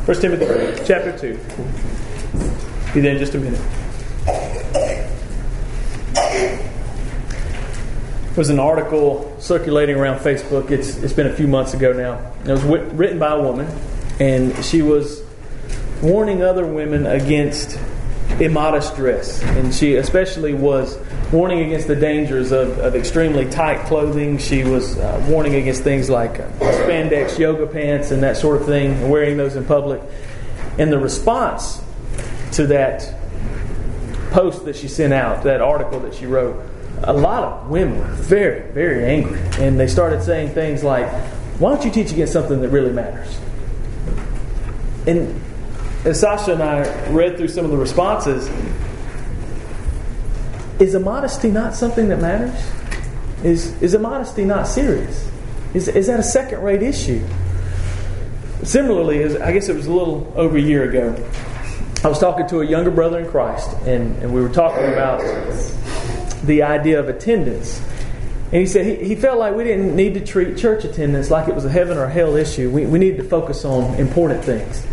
1 Timothy chapter 2. Be there in just a minute. There was an article circulating around Facebook. It's been a few months ago now. It was written by a woman, and she was warning other women against immodest dress. And she especially was warning against the dangers of extremely tight clothing. She was warning against things like spandex yoga pants and that sort of thing, and wearing those in public. And the response to that post that she sent out, that article that she wrote, a lot of women were very, very angry. And they started saying things like, why don't you teach against something that really matters? And as Sasha and I read through some of the responses, is immodesty not something that matters? Is immodesty not serious? Is that a second-rate issue? Similarly, I guess it was a little over a year ago, I was talking to a younger brother in Christ, and we were talking about the idea of attendance. And he said he felt like we didn't need to treat church attendance like it was a heaven or hell issue. We needed to focus on important things.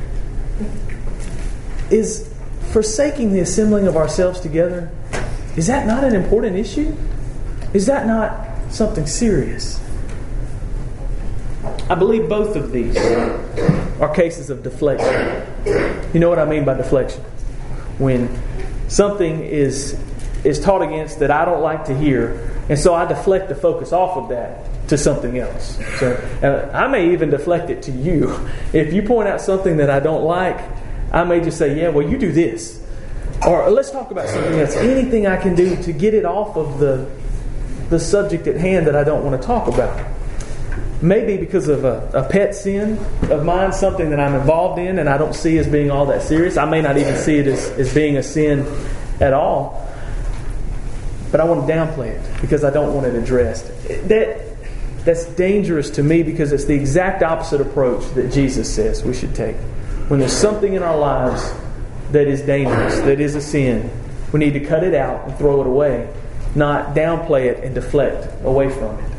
Is forsaking the assembling of ourselves together, is that not an important issue? Is that not something serious? I believe both of these are cases of deflection. You know what I mean by deflection? When something is taught against that I don't like to hear, and so I deflect the focus off of that to something else. So I may even deflect it to you. If you point out something that I don't like, I may just say, yeah, well, you do this. Or let's talk about something else. Anything I can do to get it off of the subject at hand that I don't want to talk about. Maybe because of a pet sin of mine, something that I'm involved in and I don't see as being all that serious. I may not even see it as being a sin at all. But I want to downplay it because I don't want it addressed. That's dangerous to me because it's the exact opposite approach that Jesus says we should take. When there's something in our lives that is dangerous, that is a sin, we need to cut it out and throw it away, not downplay it and deflect away from it.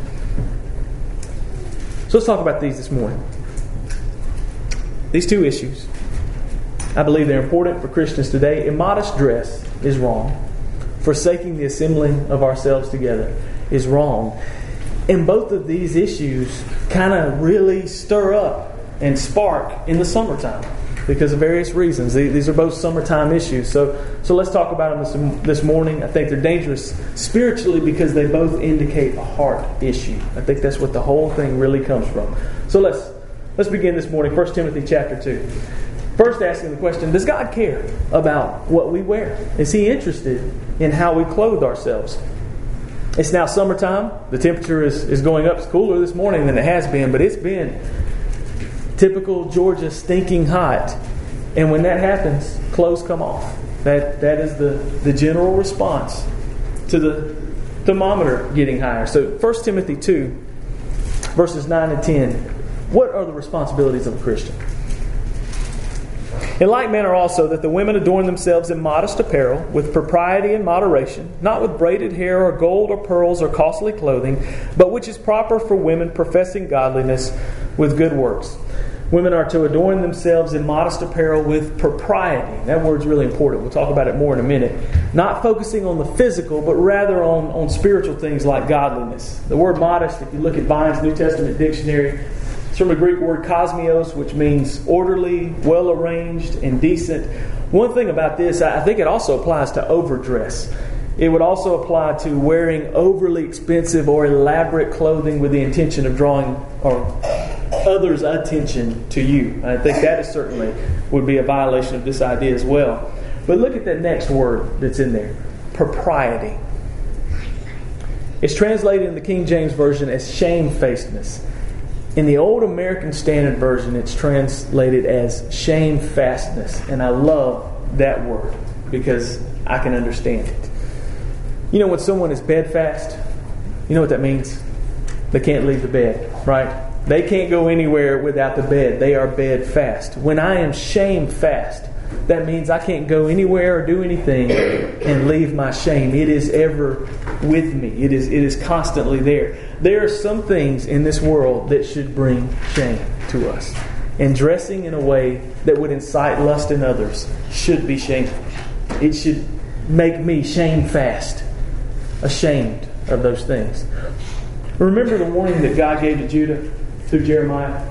So let's talk about these this morning. These two issues. I believe they're important for Christians today. Immodest dress is wrong. Forsaking the assembling of ourselves together is wrong. And both of these issues kind of really stir up and spark in the summertime because of various reasons. These are both summertime issues. So let's talk about them this morning. I think they're dangerous spiritually because they both indicate a heart issue. I think that's what the whole thing really comes from. So let's begin this morning. 1 Timothy chapter 2. First asking the question, does God care about what we wear? Is He interested in how we clothe ourselves? It's now summertime. The temperature is going up. It's cooler this morning than it has been, but it's been typical Georgia stinking hot. And when that happens, clothes come off. That is the general response to the thermometer getting higher. So 1 Timothy 2, verses 9 and 10. What are the responsibilities of a Christian? In like manner also that the women adorn themselves in modest apparel, with propriety and moderation, not with braided hair or gold or pearls or costly clothing, but which is proper for women professing godliness with good works. Women are to adorn themselves in modest apparel with propriety. That word's really important. We'll talk about it more in a minute. Not focusing on the physical, but rather on spiritual things like godliness. The word modest, if you look at Vine's New Testament dictionary, it's from the Greek word kosmios, which means orderly, well-arranged, and decent. One thing about this, I think it also applies to overdress. It would also apply to wearing overly expensive or elaborate clothing with the intention of drawing others' attention to you. I think that is certainly would be a violation of this idea as well. But look at that next word that's in there. Propriety. It's translated in the King James Version as shamefacedness. In the Old American Standard Version, it's translated as shamefastness. And I love that word because I can understand it. You know when someone is bedfast, you know what that means? They can't leave the bed, right? They can't go anywhere without the bed. They are bedfast. When I am shamefast, that means I can't go anywhere or do anything and leave my shame. It is ever with me. It is constantly there. There are some things in this world that should bring shame to us. and dressing in a way that would incite lust in others should be shameful. It should make me shamefast, ashamed of those things. Remember the warning that God gave to Judah through Jeremiah?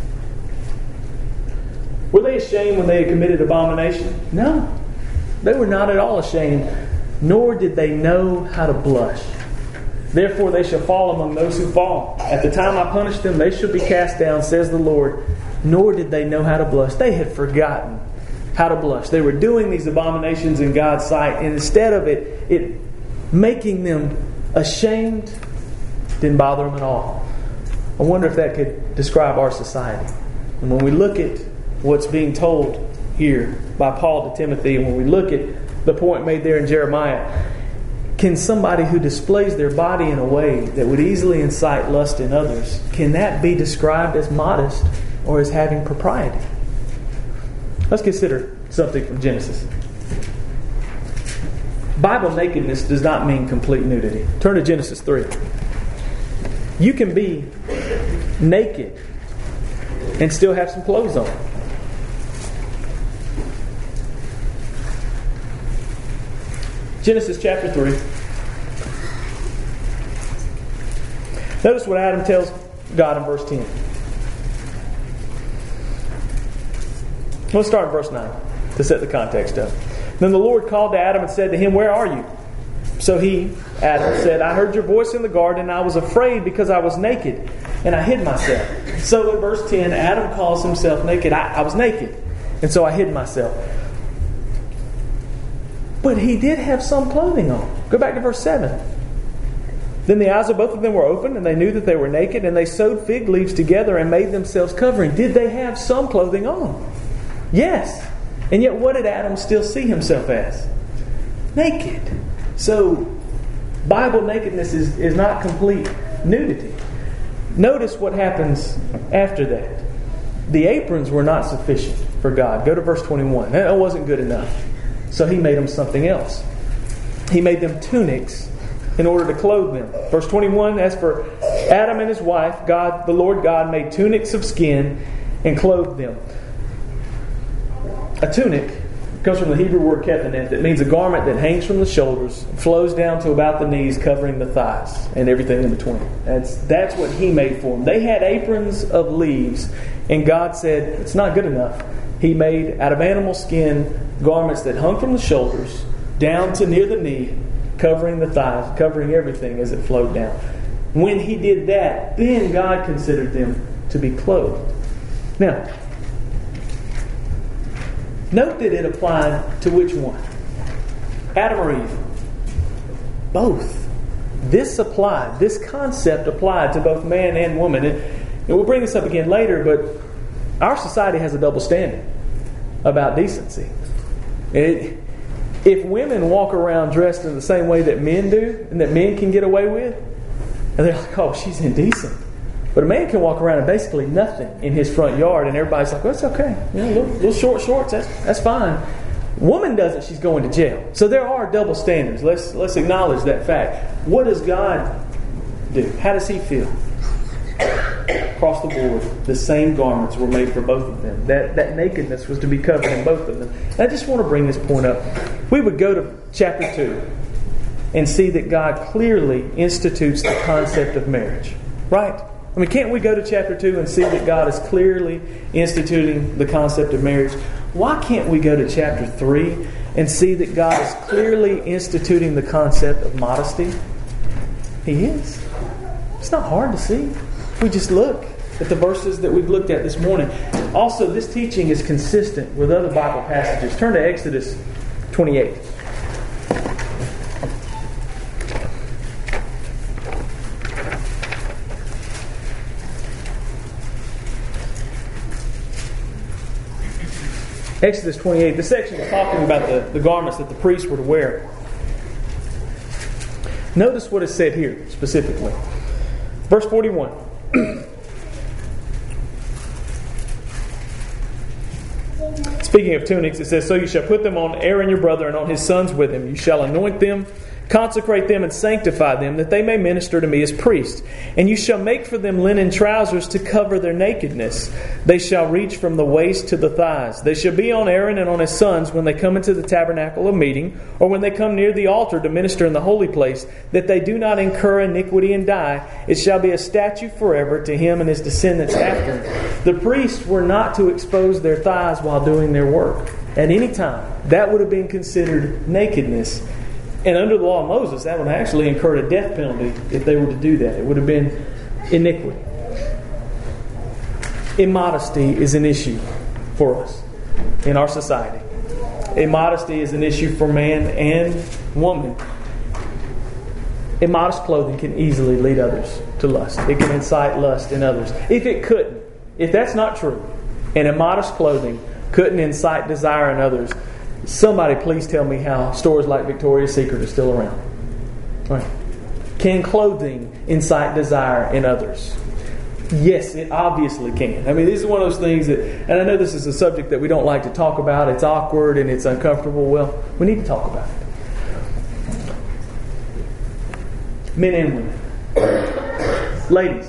Were they ashamed when they had committed abomination? No. They were not at all ashamed, nor did they know how to blush. Therefore they shall fall among those who fall. At the time I punish them, they shall be cast down, says the Lord. Nor did they know how to blush. They had forgotten how to blush. They were doing these abominations in God's sight, and instead of it making them ashamed, didn't bother them at all. I wonder if that could describe our society. And when we look at what's being told here by Paul to Timothy, and when we look at the point made there in Jeremiah, can somebody who displays their body in a way that would easily incite lust in others, can that be described as modest or as having propriety? Let's consider something from Genesis. Bible nakedness does not mean complete nudity. Turn to Genesis 3. You can be naked and still have some clothes on. Genesis chapter 3. Notice what Adam tells God in verse 10. Let's start in verse 9 to set the context up. Then the Lord called to Adam and said to him, "Where are you?" So he, Adam, said, "I heard your voice in the garden, and I was afraid because I was naked, and I hid myself." So in verse 10, Adam calls himself naked. I was naked, and so I hid myself. But he did have some clothing on. Go back to verse 7. Then the eyes of both of them were opened, and they knew that they were naked, and they sewed fig leaves together and made themselves covering. Did they have some clothing on? Yes. And yet what did Adam still see himself as? Naked. So Bible nakedness is not complete nudity. Notice what happens after that. The aprons were not sufficient for God. Go to verse 21. That wasn't good enough. So He made them something else. He made them tunics in order to clothe them. Verse 21, as for Adam and his wife, God, the Lord God, made tunics of skin and clothed them. A tunic comes from the Hebrew word kephanet, that means a garment that hangs from the shoulders, flows down to about the knees, covering the thighs and everything in between. That's what He made for them. They had aprons of leaves, and God said, it's not good enough. He made, out of animal skin, garments that hung from the shoulders down to near the knee, covering the thighs, covering everything as it flowed down. When He did that, then God considered them to be clothed. Now, note that it applied to which one? Adam or Eve? Both. This concept applied to both man and woman. And we'll bring this up again later, but our society has a double standard about decency. If women walk around dressed in the same way that men do, and that men can get away with, and they're like, oh, she's indecent. But a man can walk around in basically nothing in his front yard, and everybody's like, well, it's okay. Little short shorts, that's fine. Woman does it, she's going to jail. So there are double standards. Let's acknowledge that fact. What does God do? How does He feel? Across the board, the same garments were made for both of them. That nakedness was to be covered in both of them. And I just want to bring this point up. We would go to chapter 2 and see that God clearly institutes the concept of marriage. Right? I mean, can't we go to chapter 2 and see that God is clearly instituting the concept of marriage? Why can't we go to chapter 3 and see that God is clearly instituting the concept of modesty? He is. It's not hard to see. We just look at the verses that we've looked at this morning. Also, this teaching is consistent with other Bible passages. Turn to Exodus 28. Exodus 28, the section is talking about the garments that the priests were to wear. Notice what is said here specifically. Verse 41. Speaking of tunics, it says, "So you shall put them on Aaron your brother and on his sons with him. You shall anoint them Consecrate them and sanctify them, that they may minister to me as priests. And you shall make for them linen trousers to cover their nakedness. They shall reach from the waist to the thighs. They shall be on Aaron and on his sons when they come into the tabernacle of meeting, or when they come near the altar to minister in the holy place, that they do not incur iniquity and die. It shall be a statute forever to him and his descendants after him. The priests were not to expose their thighs while doing their work at any time. That would have been considered nakedness. And under the law of Moses, that would have actually incurred a death penalty if they were to do that. It would have been iniquity. Immodesty is an issue for us in our society. Immodesty is an issue for man and woman. Immodest clothing can easily lead others to lust. It can incite lust in others. If that's not true, and immodest clothing couldn't incite desire in others, somebody please tell me how stores like Victoria's Secret are still around. Right. Can clothing incite desire in others? Yes, it obviously can. I mean, this is one of those things that, and I know this is a subject that we don't like to talk about. It's awkward and it's uncomfortable. Well, we need to talk about it. Men and women. Ladies,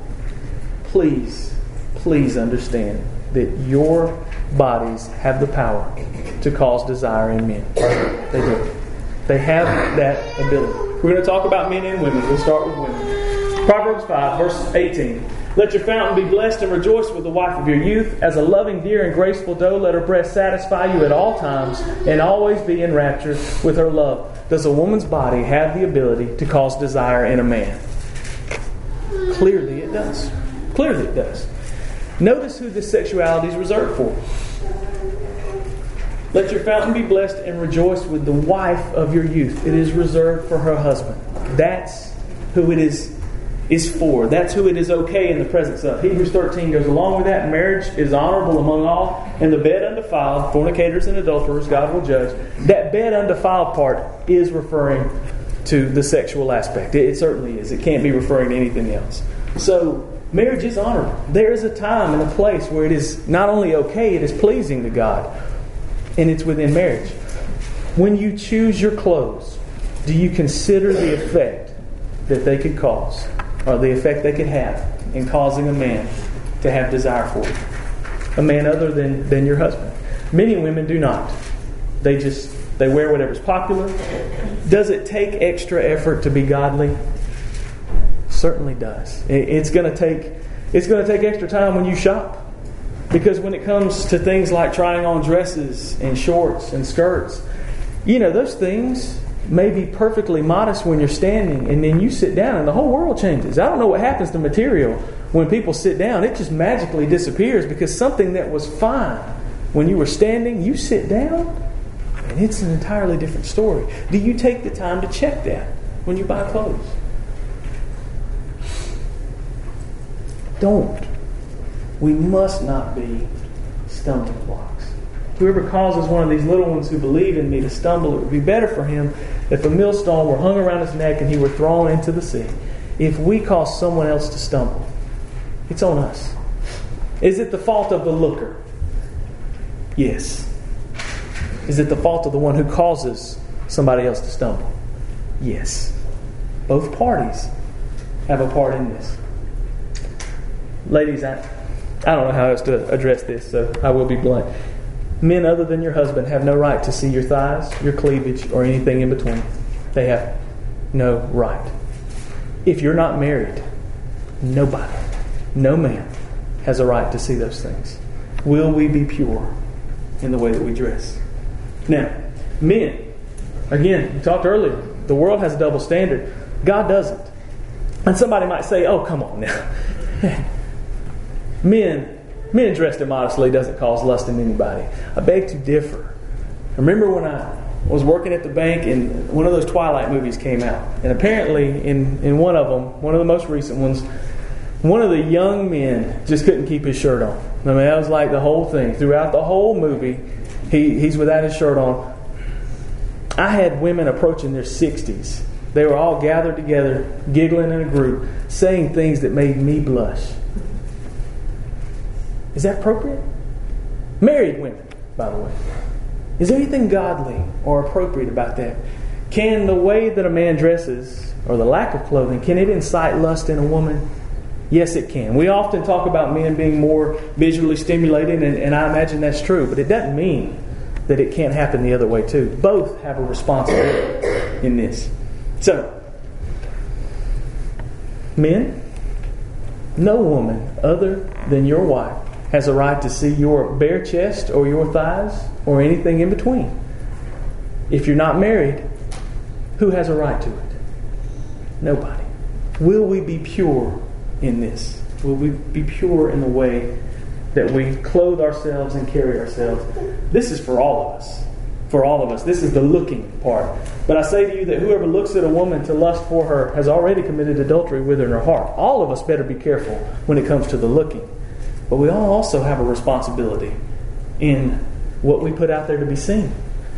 please understand that your bodies have the power to cause desire in men. They do. They have that ability. We're going to talk about men and women. We'll start with women. Proverbs 5, verse 18. Let your fountain be blessed and rejoice with the wife of your youth. As a loving deer and graceful doe, let her breast satisfy you at all times and always be in rapture with her love. Does a woman's body have the ability to cause desire in a man? Clearly it does. Clearly it does. Notice who this sexuality is reserved for. Let your fountain be blessed and rejoice with the wife of your youth. It is reserved for her husband. That's who it is for. That's who it is okay in the presence of. Hebrews 13 goes along with that. Marriage is honorable among all, and the bed undefiled, fornicators and adulterers, God will judge. That bed undefiled part is referring to the sexual aspect. It certainly is. It can't be referring to anything else. So, marriage is honorable. There is a time and a place where it is not only okay, it is pleasing to God. And it's within marriage. When you choose your clothes, do you consider the effect that they could cause, or the effect they could have in causing a man to have desire for you? A man other than your husband. Many women do not. They wear whatever's popular. Does it take extra effort to be godly? Certainly does. It's going to take extra time when you shop. Because when it comes to things like trying on dresses and shorts and skirts, those things may be perfectly modest when you're standing, and then you sit down and the whole world changes. I don't know what happens to material when people sit down. It just magically disappears because something that was fine when you were standing, you sit down, and it's an entirely different story. Do you take the time to check that when you buy clothes? Don't. We must not be stumbling blocks. Whoever causes one of these little ones who believe in me to stumble, it would be better for him if a millstone were hung around his neck and he were thrown into the sea. If we cause someone else to stumble, it's on us. Is it the fault of the looker? Yes. Is it the fault of the one who causes somebody else to stumble? Yes. Both parties have a part in this. Ladies, I don't know how else to address this, so I will be blunt. Men other than your husband have no right to see your thighs, your cleavage, or anything in between. They have no right. If you're not married, nobody, no man, has a right to see those things. Will we be pure in the way that we dress? Now, men, again, we talked earlier, the world has a double standard. God doesn't. And somebody might say, oh, come on now. Men dressed immodestly doesn't cause lust in anybody. I beg to differ. I remember when I was working at the bank and one of those Twilight movies came out. And apparently in one of them, one of the most recent ones, one of the young men just couldn't keep his shirt on. I mean, that was like the whole thing. Throughout the whole movie, he's without his shirt on. I had women approaching their 60s. They were all gathered together, giggling in a group, saying things that made me blush. Is that appropriate? Married women, by the way. Is there anything godly or appropriate about that? Can the way that a man dresses, or the lack of clothing, can it incite lust in a woman? Yes, it can. We often talk about men being more visually stimulated, and I imagine that's true, but it doesn't mean that it can't happen the other way too. Both have a responsibility in this. So, men, no woman other than your wife has a right to see your bare chest or your thighs or anything in between. If you're not married, who has a right to it? Nobody. Will we be pure in this? Will we be pure in the way that we clothe ourselves and carry ourselves? This is for all of us. For all of us. This is the looking part. But I say to you that whoever looks at a woman to lust for her has already committed adultery with her in her heart. All of us better be careful when it comes to the looking. But we all also have a responsibility in what we put out there to be seen.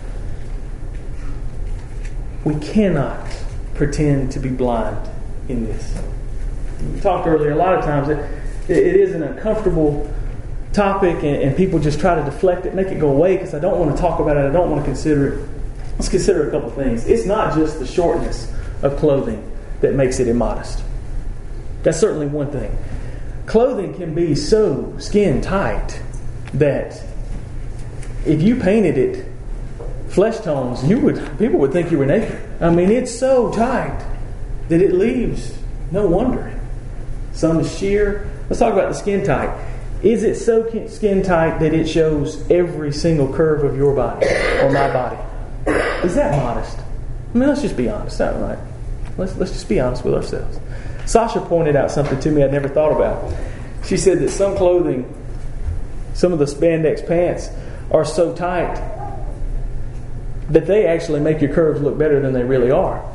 We cannot pretend to be blind in this. We talked earlier, a lot of times it is an uncomfortable topic and people just try to deflect it, make it go away because I don't want to talk about it, I don't want to consider it. Let's consider a couple things. It's not just the shortness of clothing that makes it immodest. That's certainly one thing. Clothing can be so skin tight that if you painted it flesh tones, people would think you were naked. I mean, it's so tight that it leaves no wondering. Some is sheer. Let's talk about the skin tight. Is it so skin tight that it shows every single curve of your body or my body? Is that modest? I mean, let's just be honest, not right? Let's just be honest with ourselves. Sasha pointed out something to me I'd never thought about. She said that some clothing, some of the spandex pants, are so tight that they actually make your curves look better than they really are.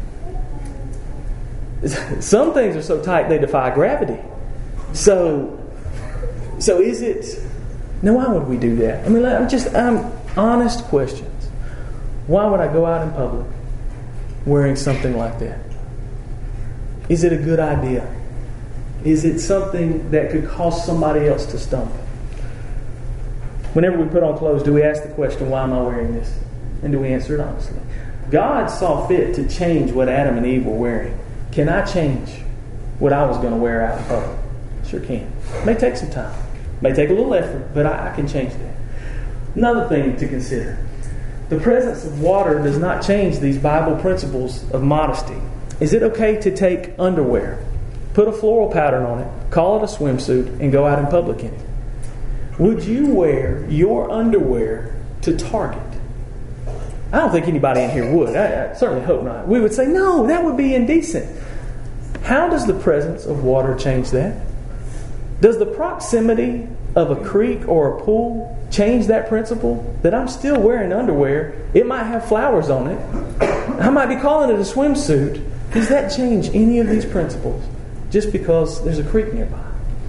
Some things are so tight they defy gravity. So is it... Now, why would we do that? I mean, I'm honest questions. Why would I go out in public wearing something like that? Is it a good idea? Is it something that could cause somebody else to stumble? Whenever we put on clothes, do we ask the question, why am I wearing this? And do we answer it honestly? God saw fit to change what Adam and Eve were wearing. Can I change what I was going to wear out in public? Sure can. It may take some time. It may take a little effort, but I can change that. Another thing to consider. The presence of water does not change these Bible principles of modesty. Is it okay to take underwear, put a floral pattern on it, call it a swimsuit, and go out in public in it? Would you wear your underwear to Target? I don't think anybody in here would. I certainly hope not. We would say, no, that would be indecent. How does the presence of water change that? Does the proximity of a creek or a pool change that principle? That I'm still wearing underwear. It might have flowers on it. I might be calling it a swimsuit. Does that change any of these principles just because there's a creek nearby?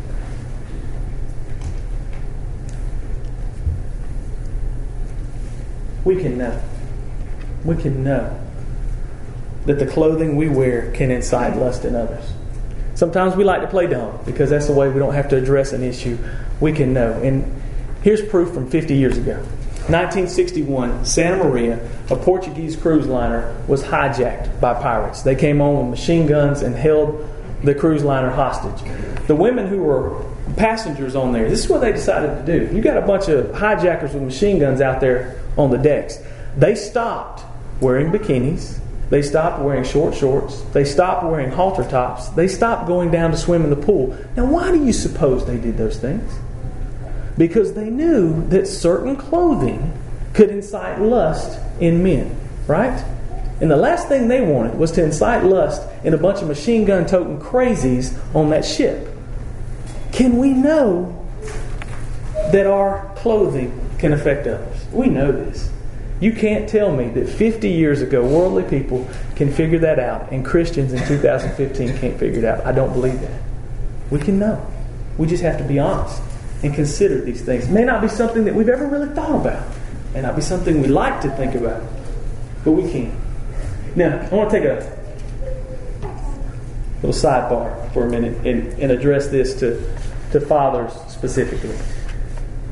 We can know. We can know that the clothing we wear can incite lust in others. Sometimes we like to play dumb because that's the way we don't have to address an issue. We can know. And here's proof from 50 years ago. 1961, Santa Maria, a Portuguese cruise liner, was hijacked by pirates. They came on with machine guns and held the cruise liner hostage. The women who were passengers on there, this is what they decided to do. You got a bunch of hijackers with machine guns out there on the decks. They stopped wearing bikinis. They stopped wearing short shorts. They stopped wearing halter tops. They stopped going down to swim in the pool. Now, why do you suppose they did those things? Because they knew that certain clothing could incite lust in men, right? And the last thing they wanted was to incite lust in a bunch of machine gun toting crazies on that ship. Can we know that our clothing can affect others? We know this. You can't tell me that 50 years ago worldly people can figure that out and Christians in 2015 can't figure it out. I don't believe that. We can know. We just have to be honest and consider these things. It may not be something that we've ever really thought about. It may not be something we like to think about. But we can. Now, I want to take a little sidebar for a minute and address this to fathers specifically.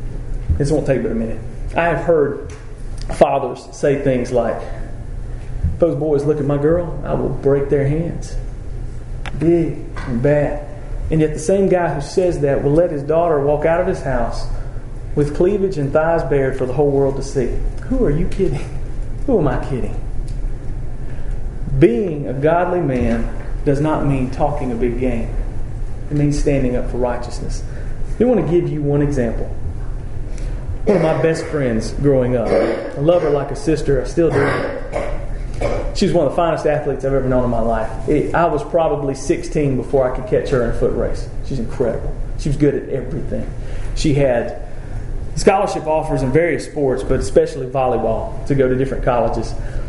This won't take but a minute. I have heard fathers say things like, If those boys look at my girl, I will break their hands. Big and bad. And yet the same guy who says that will let his daughter walk out of his house with cleavage and thighs bared for the whole world to see. Who are you kidding? Who am I kidding? Being a godly man does not mean talking a big game. It means standing up for righteousness. I want to give you one example. One of my best friends growing up. I love her like a sister. I still do. She's one of the finest athletes I've ever known in my life. I was probably 16 before I could catch her in a foot race. She's incredible. She was good at everything. She had scholarship offers in various sports, but especially volleyball, to go to different colleges.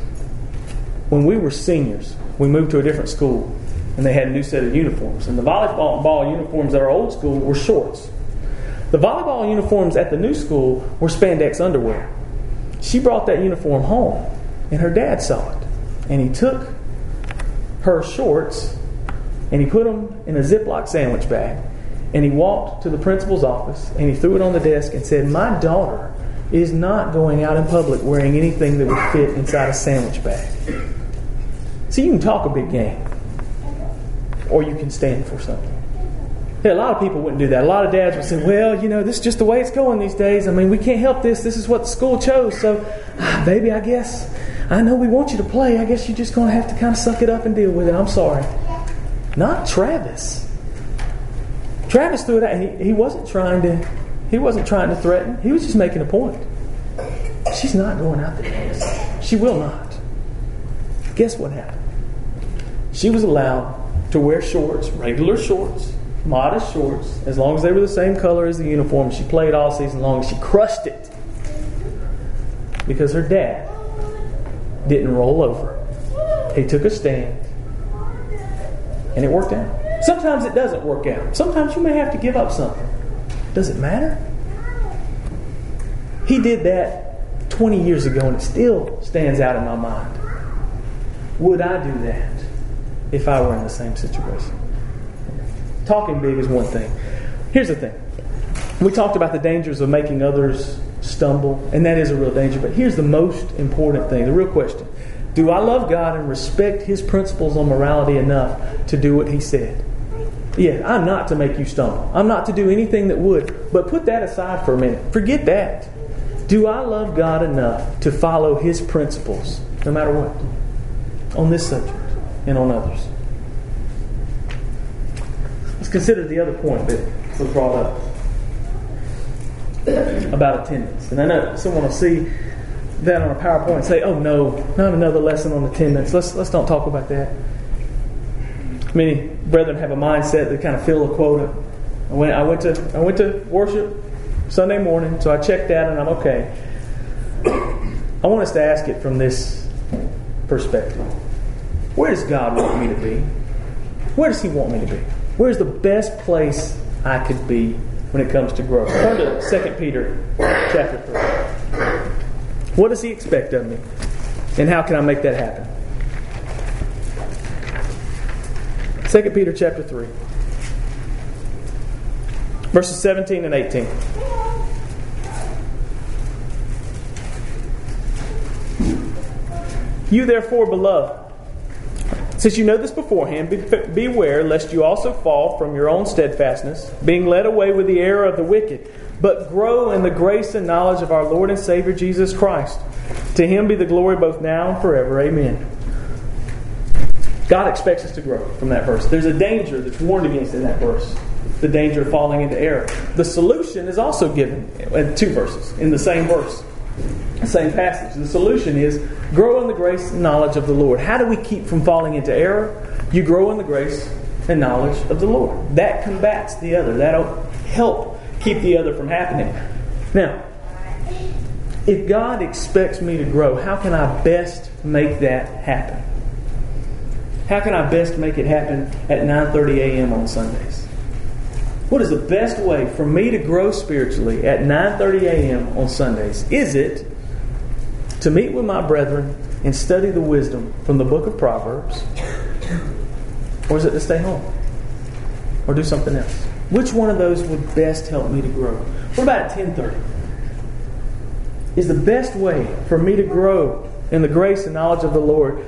When we were seniors, we moved to a different school, and they had a new set of uniforms. And the volleyball uniforms at our old school were shorts. The volleyball uniforms at the new school were spandex underwear. She brought that uniform home, and her dad saw it. And he took her shorts, and he put them in a Ziploc sandwich bag, and he walked to the principal's office, and he threw it on the desk and said, "My daughter is not going out in public wearing anything that would fit inside a sandwich bag." See, you can talk a big game, or you can stand for something. Yeah, a lot of people wouldn't do that. A lot of dads would say, "Well, this is just the way it's going these days. I mean, we can't help this. This is what the school chose. So, baby, I guess, I know we want you to play. I guess you're just going to have to kind of suck it up and deal with it. I'm sorry." Not Travis. Travis threw it out. He wasn't trying to threaten. He was just making a point. She's not going out there. She will not. Guess what happened? She was allowed to wear shorts, regular shorts, modest shorts, as long as they were the same color as the uniform. She played all season long. She crushed it because her dad didn't roll over. He took a stand, and it worked out. Sometimes it doesn't work out. Sometimes you may have to give up something. Does it matter? He did that 20 years ago, and it still stands out in my mind. Would I do that if I were in the same situation? Talking big is one thing. Here's the thing. We talked about the dangers of making others stumble, and that is a real danger. But here's the most important thing, the real question. Do I love God and respect His principles on morality enough to do what He said? Yeah, I'm not to make you stumble. I'm not to do anything that would. But put that aside for a minute. Forget that. Do I love God enough to follow His principles, no matter what, on this subject and on others? Let's consider the other point that was brought up about attendance. And I know someone will see that on a PowerPoint and say, "Oh no, not another lesson on attendance. Let's don't talk about that." Many brethren have a mindset that kind of fill a quota. I went to worship Sunday morning, so I checked out and I'm okay. I want us to ask it from this perspective. Where does God want me to be? Where does He want me to be? Where's the best place I could be when it comes to growth? Turn to 2 Peter chapter 3. What does He expect of me? And how can I make that happen? 2 Peter chapter 3. Verses 17 and 18. You therefore, beloved, since you know this beforehand, beware lest you also fall from your own steadfastness, being led away with the error of the wicked, but grow in the grace and knowledge of our Lord and Savior Jesus Christ. To Him be the glory both now and forever. Amen. God expects us to grow from that verse. There's a danger that's warned against in that verse. The danger of falling into error. The solution is also given in 2 verses, in the same verse. The same passage. The solution is grow in the grace and knowledge of the Lord. How do we keep from falling into error? You grow in the grace and knowledge of the Lord. That combats the other. That'll help keep the other from happening. Now, if God expects me to grow, how can I best make that happen? How can I best make it happen at 9:30 a.m. on Sundays? What is the best way for me to grow spiritually at 9:30 a.m. on Sundays? Is it to meet with my brethren and study the wisdom from the book of Proverbs? Or is it to stay home? Or do something else? Which one of those would best help me to grow? What about at 10:30? Is the best way for me to grow in the grace and knowledge of the Lord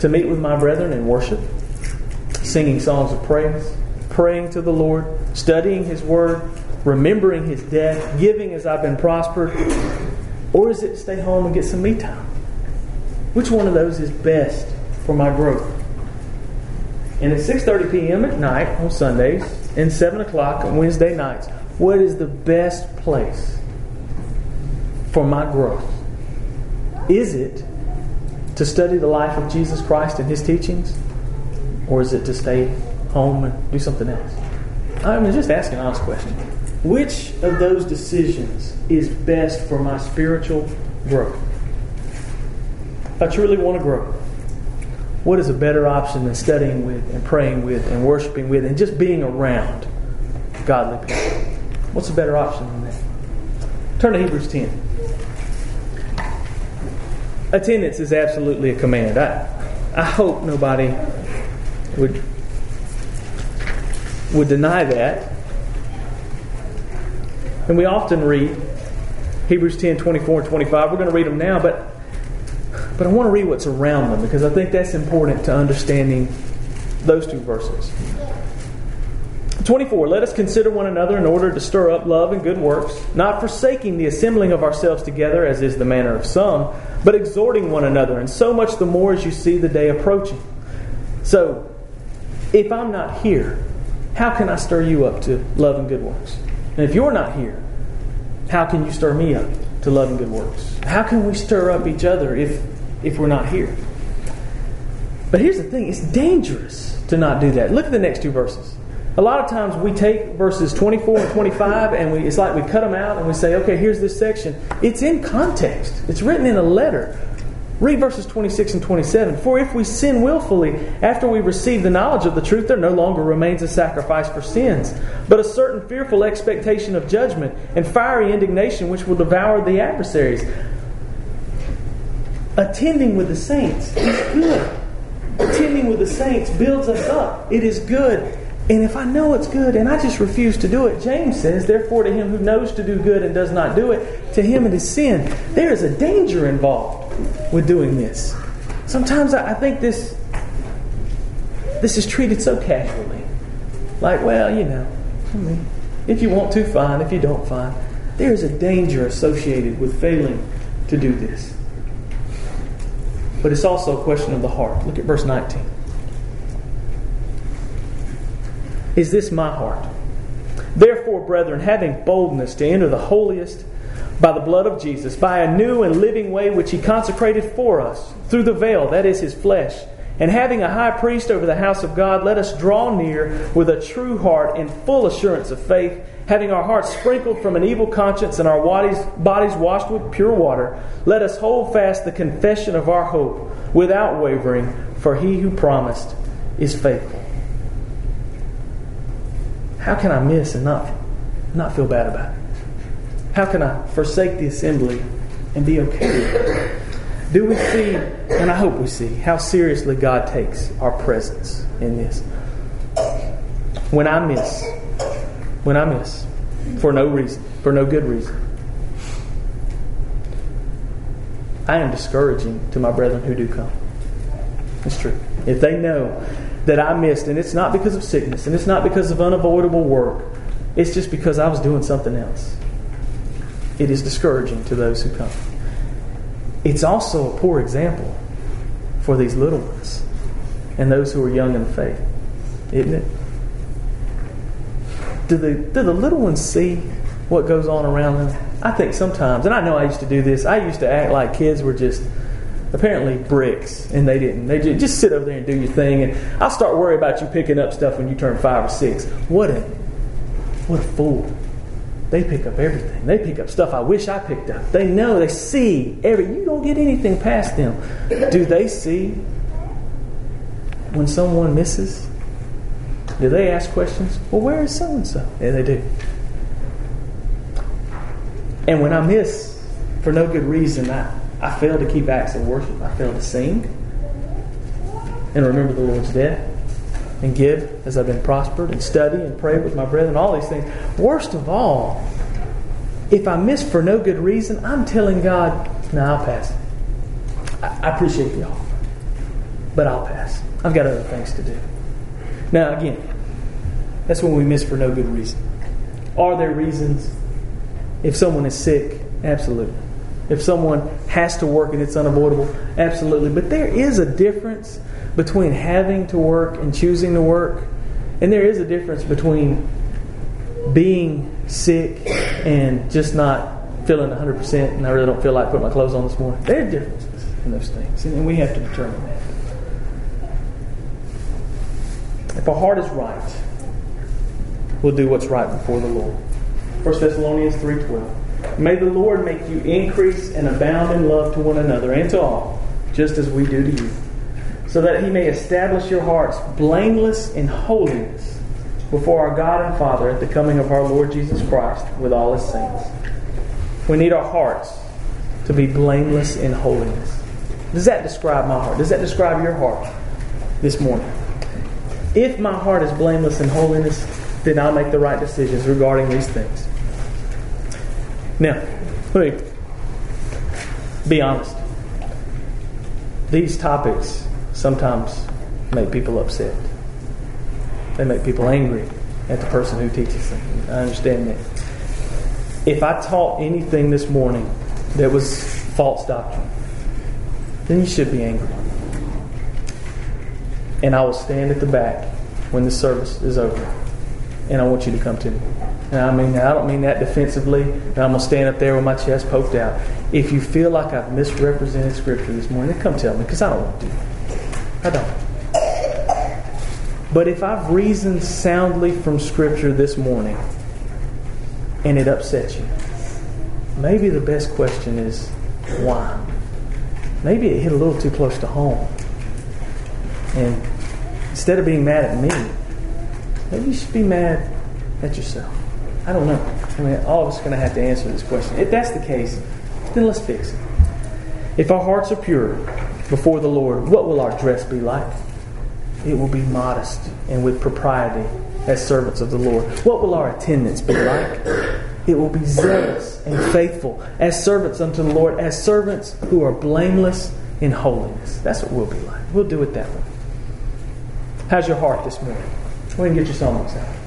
to meet with my brethren in worship, singing songs of praise, praying to the Lord, studying His Word, remembering His death, giving as I've been prospered? Or is it to stay home and get some me time? Which one of those is best for my growth? And at 6:30 p.m. at night on Sundays and 7 o'clock on Wednesday nights, what is the best place for my growth? Is it to study the life of Jesus Christ and His teachings? Or is it to stay home and do something else? I'm just asking an honest question. Which of those decisions is best for my spiritual growth? If I truly want to grow, what is a better option than studying with and praying with and worshiping with and just being around godly people? What's a better option than that? Turn to Hebrews 10. Attendance is absolutely a command. I hope nobody would deny that. And we often read Hebrews 10, 24 and 25. We're going to read them now, but I want to read what's around them because I think that's important to understanding those two verses. 24, let us consider one another in order to stir up love and good works, not forsaking the assembling of ourselves together, as is the manner of some, but exhorting one another, and so much the more as you see the day approaching. So, if I'm not here, how can I stir you up to love and good works? And if you're not here, how can you stir me up to love and good works? How can we stir up each other if we're not here? But here's the thing, it's dangerous to not do that. Look at the next two verses. A lot of times we take verses 24 and 25 and it's like we cut them out and we say, okay, here's this section. It's in context. It's written in a letter. Read verses 26 and 27. For if we sin willfully after we receive the knowledge of the truth, there no longer remains a sacrifice for sins, but a certain fearful expectation of judgment and fiery indignation which will devour the adversaries. Attending with the saints is good. Attending with the saints builds us up. It is good. And if I know it's good and I just refuse to do it, James says, therefore to him who knows to do good and does not do it, to him it is sin. There is a danger involved with doing this. Sometimes I think this is treated so casually. Like, well, if you want to, fine. If you don't, fine. There is a danger associated with failing to do this. But it's also a question of the heart. Look at verse 19. Is this my heart? Therefore, brethren, having boldness to enter the holiest by the blood of Jesus, by a new and living way which He consecrated for us, through the veil, that is His flesh, and having a high priest over the house of God, let us draw near with a true heart in full assurance of faith, having our hearts sprinkled from an evil conscience and our bodies washed with pure water. Let us hold fast the confession of our hope without wavering, for He who promised is faithful. How can I miss and not feel bad about it? How can I forsake the assembly and be okay with it? Do we see, and I hope we see, how seriously God takes our presence in this? When I miss, for no reason, for no good reason, I am discouraging to my brethren who do come. It's true. If they know that I missed, and it's not because of sickness, and it's not because of unavoidable work, it's just because I was doing something else. It is discouraging to those who come. It's also a poor example for these little ones and those who are young in the faith, isn't it? Do the little ones see what goes on around them? I think sometimes, and I know I used to do this, I used to act like kids were just apparently bricks, and they didn't. They just sit over there and do your thing, and I'll start worrying about you picking up stuff when you turn 5 or 6. What a fool. They pick up everything. They pick up stuff I wish I picked up. They know, they see you don't get anything past them. Do they see when someone misses? Do they ask questions? Well, where is so-and-so? Yeah, they do. And when I miss for no good reason, I fail to keep acts of worship. I fail to sing and remember the Lord's death and give as I've been prospered and study and pray with my brethren, all these things. Worst of all, if I miss for no good reason, I'm telling God, no, I'll pass it. I appreciate the offer. but I'll pass. I've got other things to do. Now, again, that's when we miss for no good reason. Are there reasons? If someone is sick, absolutely. If someone has to work and it's unavoidable, absolutely. But there is a difference between having to work and choosing to work. And there is a difference between being sick and just not feeling 100% and I really don't feel like putting my clothes on this morning. There are differences in those things. And we have to determine that. If our heart is right, we'll do what's right before the Lord. 1 Thessalonians 3:12. May the Lord make you increase and abound in love to one another and to all, just as we do to you, so that He may establish your hearts blameless in holiness before our God and Father at the coming of our Lord Jesus Christ with all His saints. We need our hearts to be blameless in holiness. Does that describe my heart? Does that describe your heart this morning? If my heart is blameless in holiness, then I'll make the right decisions regarding these things. Now, let me be honest. These topics sometimes make people upset. They make people angry at the person who teaches them. I understand that. If I taught anything this morning that was false doctrine, then you should be angry. And I will stand at the back when the service is over. And I want you to come to me. And I don't mean that defensively. And I'm going to stand up there with my chest poked out. If you feel like I've misrepresented Scripture this morning, then come tell me, because I don't want to do it. I don't. But if I've reasoned soundly from Scripture this morning and it upsets you, maybe the best question is, why? Maybe it hit a little too close to home. And instead of being mad at me, maybe you should be mad at yourself. I don't know. All of us are going to have to answer this question. If that's the case, then let's fix it. If our hearts are pure before the Lord, what will our dress be like? It will be modest and with propriety as servants of the Lord. What will our attendance be like? It will be zealous and faithful as servants unto the Lord, as servants who are blameless in holiness. That's what we'll be like. We'll do it that way. How's your heart this morning? Go ahead and get your songbooks out.